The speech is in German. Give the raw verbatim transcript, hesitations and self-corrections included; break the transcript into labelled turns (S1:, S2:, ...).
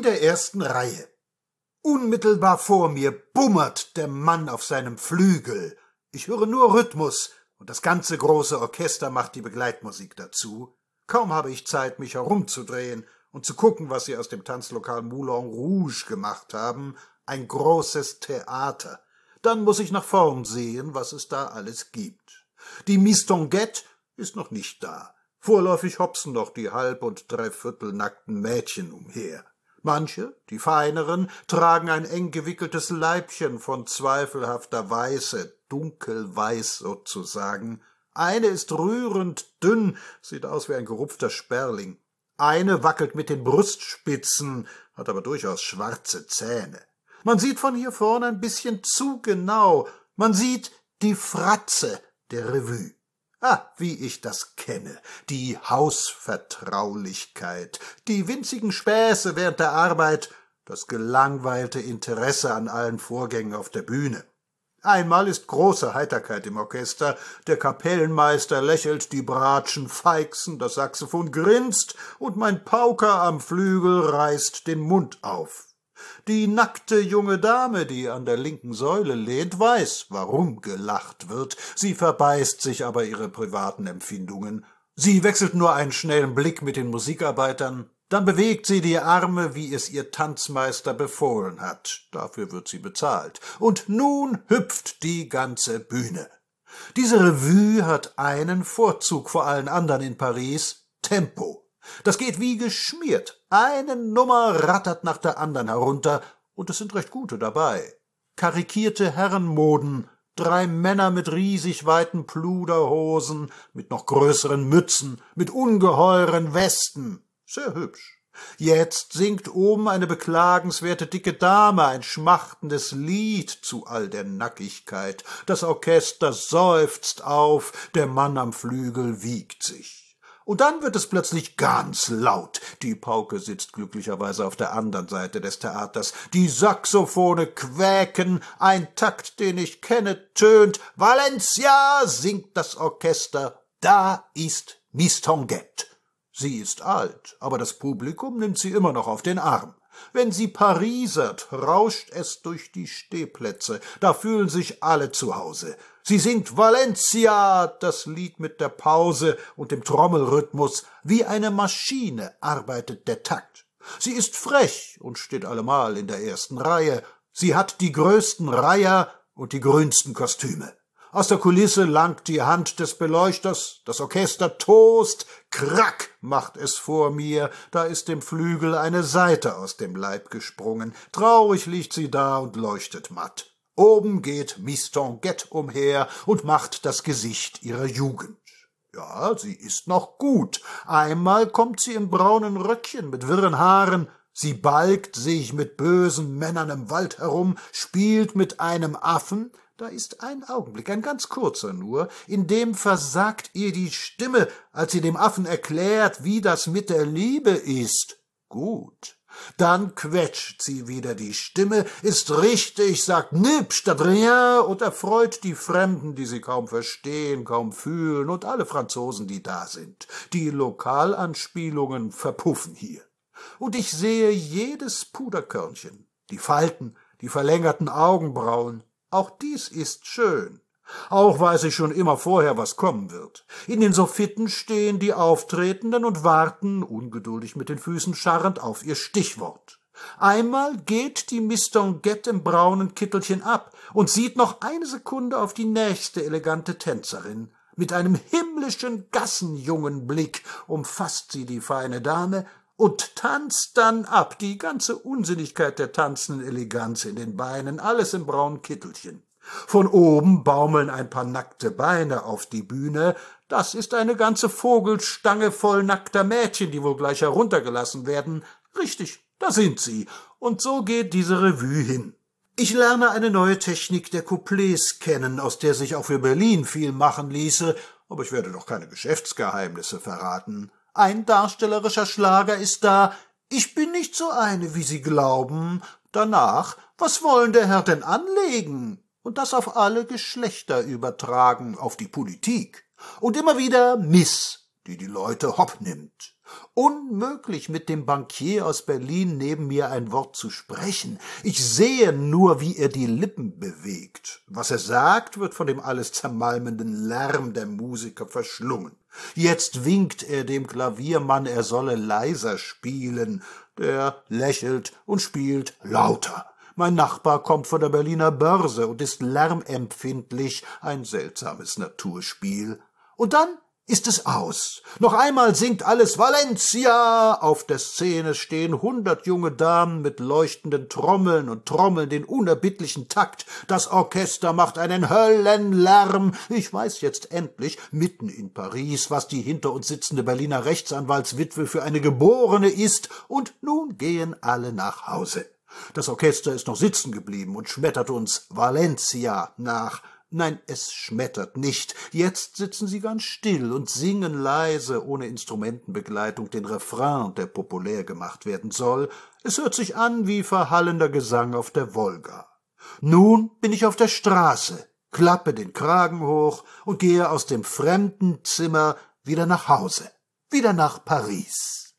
S1: In der ersten Reihe. Unmittelbar vor mir bummert der Mann auf seinem Flügel. Ich höre nur Rhythmus, und das ganze große Orchester macht die Begleitmusik dazu. Kaum habe ich Zeit, mich herumzudrehen und zu gucken, was sie aus dem Tanzlokal Moulin Rouge gemacht haben. Ein großes Theater. Dann muss ich nach vorn sehen, was es da alles gibt. Die Mistonguette ist noch nicht da. Vorläufig hopsen noch die halb- und dreiviertel nackten Mädchen umher. Manche, die feineren, tragen ein eng gewickeltes Leibchen von zweifelhafter Weiße, dunkelweiß sozusagen. Eine ist rührend dünn, sieht aus wie ein gerupfter Sperling. Eine wackelt mit den Brustspitzen, hat aber durchaus schwarze Zähne. Man sieht von hier vorne ein bisschen zu genau. Man sieht die Fratze der Revue. Ah, wie ich das kenne, die Hausvertraulichkeit, die winzigen Späße während der Arbeit, das gelangweilte Interesse an allen Vorgängen auf der Bühne. Einmal ist große Heiterkeit im Orchester, der Kapellenmeister lächelt, die Bratschen feixen, das Saxophon grinst und mein Pauker am Flügel reißt den Mund auf. Die nackte junge Dame, die an der linken Säule lehnt, weiß, warum gelacht wird. Sie verbeißt sich aber ihre privaten Empfindungen. Sie wechselt nur einen schnellen Blick mit den Musikarbeitern, dann bewegt sie die Arme, wie es ihr Tanzmeister befohlen hat. Dafür wird sie bezahlt. Und nun hüpft die ganze Bühne. Diese Revue hat einen Vorzug vor allen anderen in Paris: Tempo. Das geht wie geschmiert. Eine Nummer rattert nach der anderen herunter, und es sind recht gute dabei. Karikierte Herrenmoden, drei Männer mit riesig weiten Pluderhosen, mit noch größeren Mützen, mit ungeheuren Westen. Sehr hübsch. Jetzt singt oben eine beklagenswerte dicke Dame ein schmachtendes Lied zu all der Nackigkeit. Das Orchester seufzt auf, der Mann am Flügel wiegt sich. Und dann wird es plötzlich ganz laut. Die Pauke sitzt glücklicherweise auf der anderen Seite des Theaters. Die Saxophone quäken, ein Takt, den ich kenne, tönt. »Valencia«, singt das Orchester. Da ist Mistonguette. Sie ist alt, aber das Publikum nimmt sie immer noch auf den Arm. Wenn sie parisert, rauscht es durch die Stehplätze. Da fühlen sich alle zu Hause. Sie singt »Valencia«, das Lied mit der Pause und dem Trommelrhythmus. Wie eine Maschine arbeitet der Takt. Sie ist frech und steht allemal in der ersten Reihe. Sie hat die größten Reiher und die grünsten Kostüme. Aus der Kulisse langt die Hand des Beleuchters, das Orchester tost, krack macht es vor mir, da ist dem Flügel eine Saite aus dem Leib gesprungen. Traurig liegt sie da und leuchtet matt. Oben geht Mistonguette umher und macht das Gesicht ihrer Jugend. Ja, sie ist noch gut. Einmal kommt sie im braunen Röckchen mit wirren Haaren, sie balgt sich mit bösen Männern im Wald herum, spielt mit einem Affen. Da ist ein Augenblick, ein ganz kurzer nur, in dem versagt ihr die Stimme, als sie dem Affen erklärt, wie das mit der Liebe ist. Gut. Dann quetscht sie wieder die Stimme, ist richtig, sagt nip statt rien und erfreut die Fremden, die sie kaum verstehen, kaum fühlen, und alle Franzosen, die da sind. Die Lokalanspielungen verpuffen hier. Und ich sehe jedes Puderkörnchen, die Falten, die verlängerten Augenbrauen. Auch dies ist schön. Auch weiß ich schon immer vorher, was kommen wird. In den Soffitten stehen die Auftretenden und warten, ungeduldig mit den Füßen scharrend, auf ihr Stichwort. Einmal geht die Mistonguette im braunen Kittelchen ab und sieht noch eine Sekunde auf die nächste elegante Tänzerin. Mit einem himmlischen Gassenjungenblick umfasst sie die feine Dame und tanzt dann ab, die ganze Unsinnigkeit der tanzenden Eleganz in den Beinen, alles im braunen Kittelchen. Von oben baumeln ein paar nackte Beine auf die Bühne. Das ist eine ganze Vogelstange voll nackter Mädchen, die wohl gleich heruntergelassen werden. Richtig, da sind sie. Und so geht diese Revue hin. Ich lerne eine neue Technik der Couplets kennen, aus der sich auch für Berlin viel machen ließe, aber ich werde doch keine Geschäftsgeheimnisse verraten. Ein darstellerischer Schlager ist da: »Ich bin nicht so eine, wie Sie glauben.« Danach: »Was wollen der Herr denn anlegen?« Und das auf alle Geschlechter übertragen, auf die Politik. Und immer wieder Miss, die die Leute hopp nimmt. Unmöglich, mit dem Bankier aus Berlin neben mir ein Wort zu sprechen. Ich sehe nur, wie er die Lippen bewegt. Was er sagt, wird von dem alles zermalmenden Lärm der Musiker verschlungen. Jetzt winkt er dem Klaviermann, er solle leiser spielen. Der lächelt und spielt lauter. Mein Nachbar kommt von der Berliner Börse und ist lärmempfindlich, ein seltsames Naturspiel. Und dann ist es aus. Noch einmal singt alles Valencia. Auf der Szene stehen hundert junge Damen mit leuchtenden Trommeln und trommeln den unerbittlichen Takt. Das Orchester macht einen Höllenlärm. Ich weiß jetzt endlich, mitten in Paris, was die hinter uns sitzende Berliner Rechtsanwaltswitwe für eine Geborene ist. Und nun gehen alle nach Hause. Das Orchester ist noch sitzen geblieben und schmettert uns Valencia nach. Nein, es schmettert nicht. Jetzt sitzen sie ganz still und singen leise, ohne Instrumentenbegleitung, den Refrain, der populär gemacht werden soll. Es hört sich an wie verhallender Gesang auf der Wolga. Nun bin ich auf der Straße, klappe den Kragen hoch und gehe aus dem fremden Zimmer wieder nach Hause, wieder nach Paris.